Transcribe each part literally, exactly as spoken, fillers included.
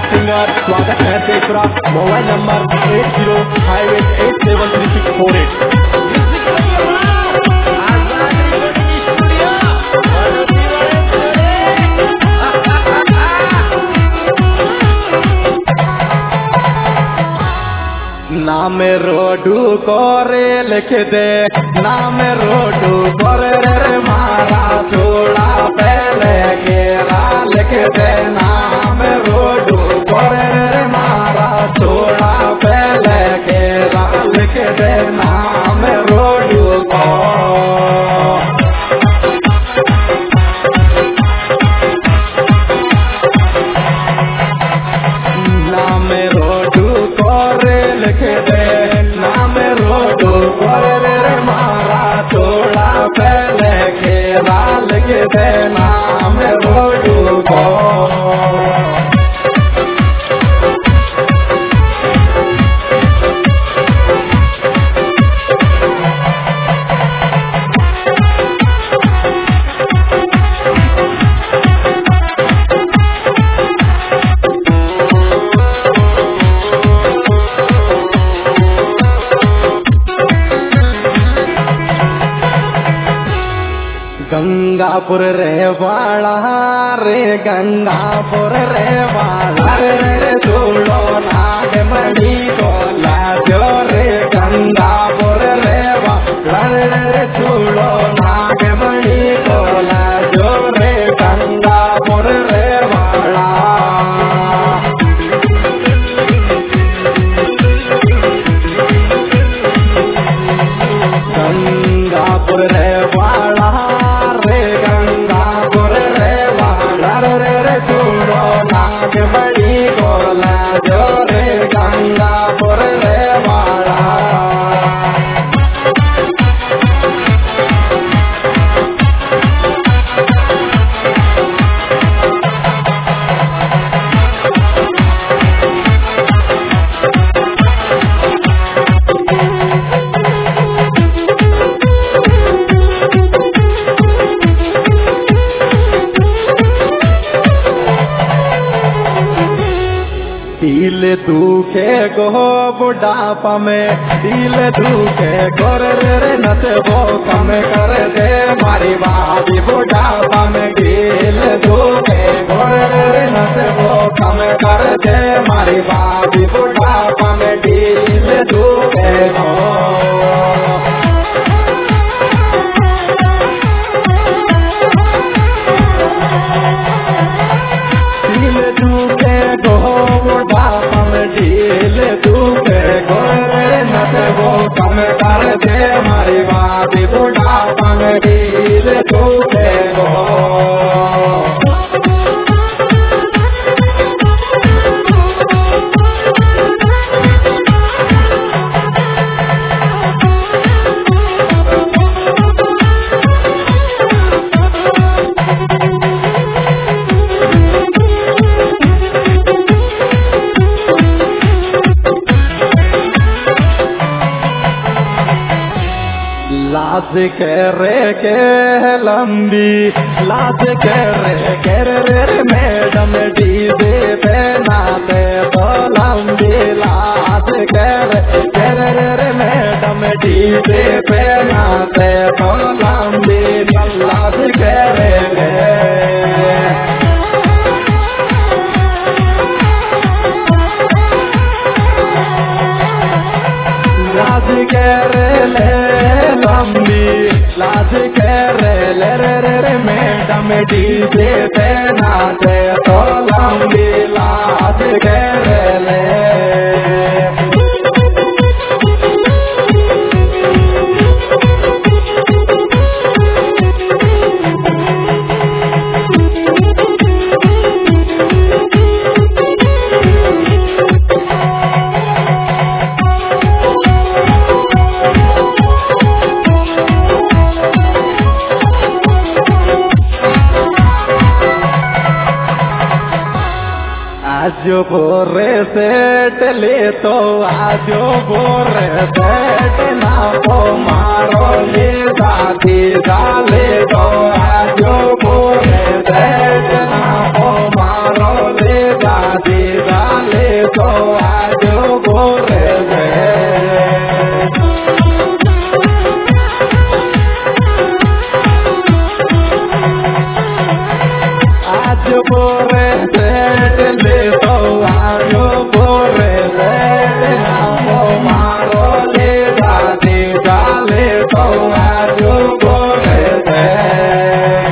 Singer स्वागत है तेसरा। Mobile number eight zero five eight eight seven three six four eight. नाम रोडू करे लिख दे, नाम रोडू करे रे मारा थोड़ा पहले गेरा लिख दे। नाम रोडू करे रे मारा थोड़ा पहले गेरा लिख दे। नाम रोडू को नाम रोडू करे लिख दे। नाम रोडू करे रे मारा थोड़ा पहले घेरा लिख दे। नाम रोडू को गंगापुर रे वाला रे गंगापुर रे वाला रे सुनो नाग मणि को लाजो रे। गंगापुर रे वाला रे सुनो नाग मणि को लाजो रे। गंगापुर रे वाला गंगापुर रे वाला रे गंगापुर रे वाला रे सुनो नाग मणि को लाजो रे। गंगापुर रे वाला दिल दुखे गो बुढ़ापा में, दिल दुखे गोर रे नच वो कम कर दे मारी बाबी। बुढ़ापा में दिल दुखे गोर रे नच वो कम कर दे मारी बाबी। बुढ़ापा में दिल दुखे गो दिल दुखे गो बुढ़ापा में दिल दुखे गोरे नच वो कम कर दे हमारी बाबी। बुढ़ापा में दिल दुखे गो लाज के रे के लंबी, लाज के रे के रे मैडम डीजे पे नाते तो लंबी। लाज के रे के रे मैडम डीजे पे नाते तो लंबी। लाज के रे लाज के रे लंबी, लाज के रे ले रे रे मैडम डीजे पे नाचे तो लंबी। लाज के रे ले आजो बोरे सेट ले तो आजो बोरे सेट ना को मारो ले दादी डाले दो। आजो बोरे सेट ना को मारो ले दादी। सेठ ले तो आयो बोरे सेठ नामो मारो ले जाने जाले तो आयो बोरे सेठ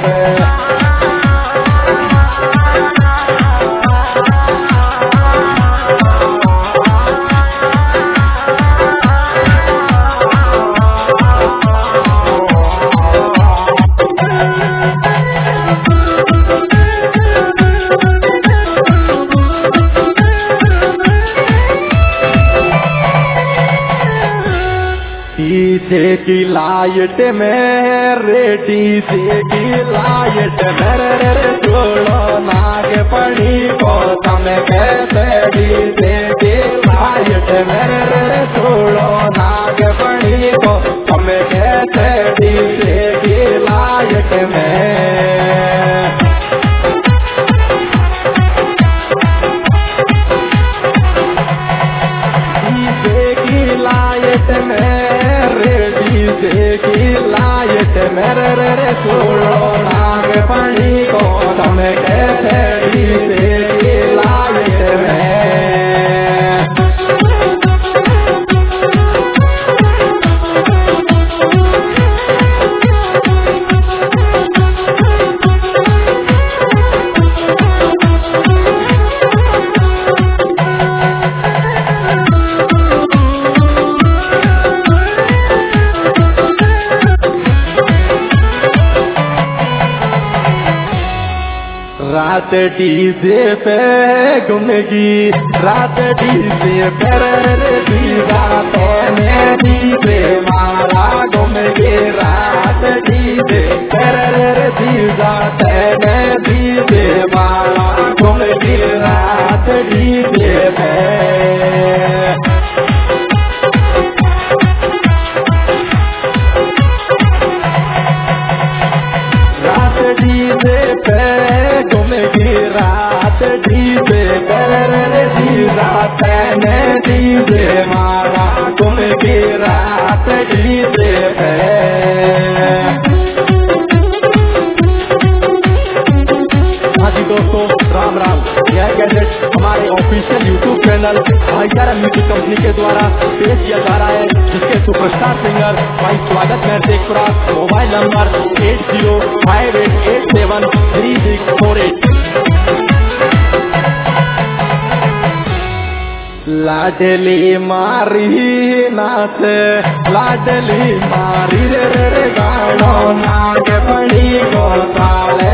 डीजे की लाइट में रेडी से की लाइट मेरे रे छोड़ो नाग पड़ी को समय कैसे डीजे की लाइट मेरे रे छोड़ो नाग पड़ी को समय कैसे डीजे की लाइट में डीजे की लाइट में की लाइट मेरे रे छोड़ो नाग पड़ी को समय कैसे डीजे की लाइट में रात डीजे पे घूमेगी रात डीजे पे रात में डीजे मारा घूमेगी रात डीजे पे रात में डीजे मारा घूमेगी रात डीजे पे रात डीजे पे घूमेगी रात डीजे पे रात में डीजे मारा घूमेगी रात डीजे पे हाँ जी दोस्तों, राम राम। यह कैसेट हमारे official YouTube channel Bhaichara music company के द्वारा पेश किया जा रहा है, जिसके सुपरस्टार सिंगर भाई स्वागत मेहर Sheikhpura, mobile number eight zero five eight eight seven three six four eight. लाडली मारी नाच लाडली मारी रे रे गानो नाग पड़ी को ताले